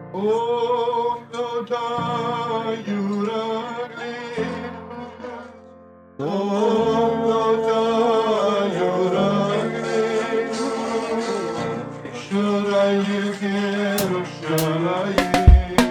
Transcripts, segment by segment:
Tota yuragli, Tota yuragli, Shurayi Yerushalayim.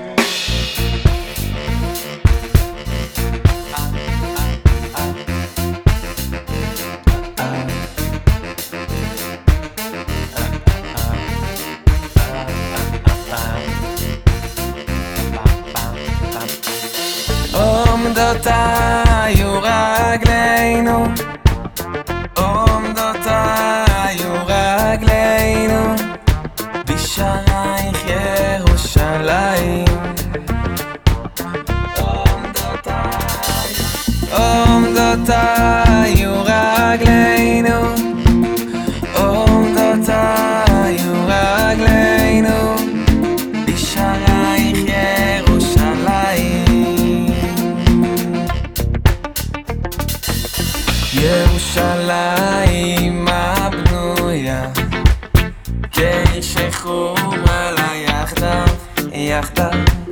עומדות היו רגלינו, עומדות היו רגלינו בשערייך ירושלים. עומדות היו רגלינו, עומדות היו רגלינו בשערייך ירושלים. ירושלים הבנויה כעיר שחורה לה יחדיו, יחדיו.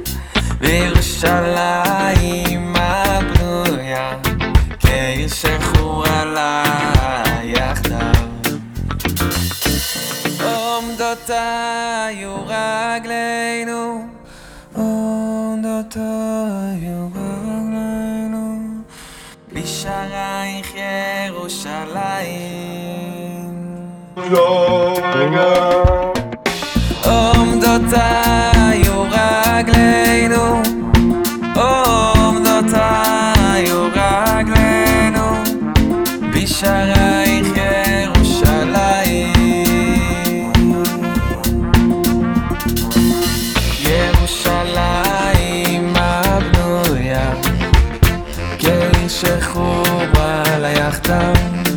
בירושלים הבנויה כעיר שחורה לה יחדיו. עומדות היו רגלינו, עומדות היו רגלינו בשערייך ירושלים. עומדות היו רגלינו, עומדות היו רגלינו בשערייך ירושלים. ירושלים הבנויה כעיר שחורה לה יחדיו.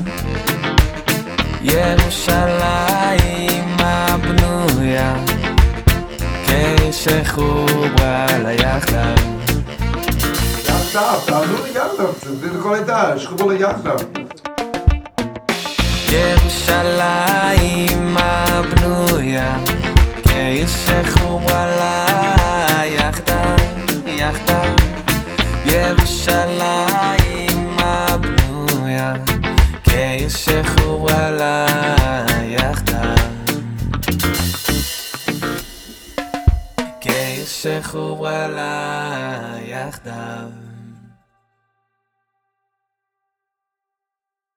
ירושלים הבנויה כעיר שחורה לה יחדיו. יחדיו, תעלו ליחדיו, זה לכל עדה, שחובו ליחדיו. ירושלים הבנויה כעיר שחורה לה יחדיו, יחדיו. ירושלים הבנויה כעיר שחורה לה יחדיו, כעיר שחורה לה יחדיו.